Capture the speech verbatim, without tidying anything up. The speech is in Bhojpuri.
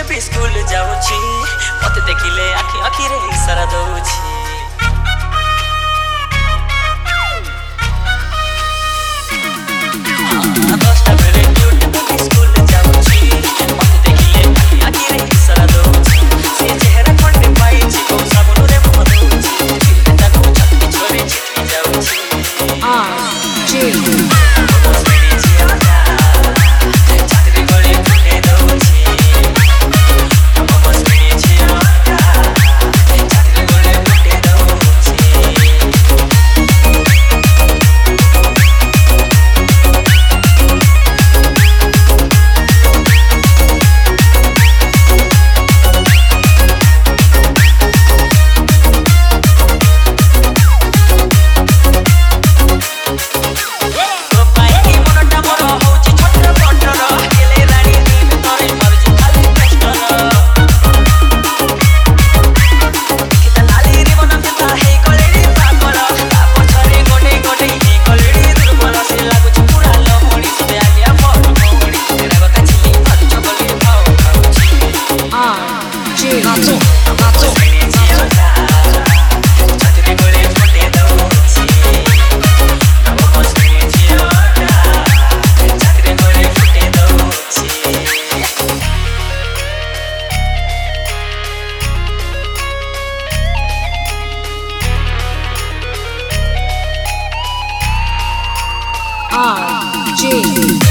भी स्कूल जाऊची मत देखिले आखि आखि रे इशारा दउची दसटा बेले ड्यूटी भी स्कूल जाऊची मत देखिले आखि आखि रे इशारा दउची से चेहरा खंडे पाइची को साबुन रे मुह दउची ताको छत्ती छोरी Chitli जाऊची R J R J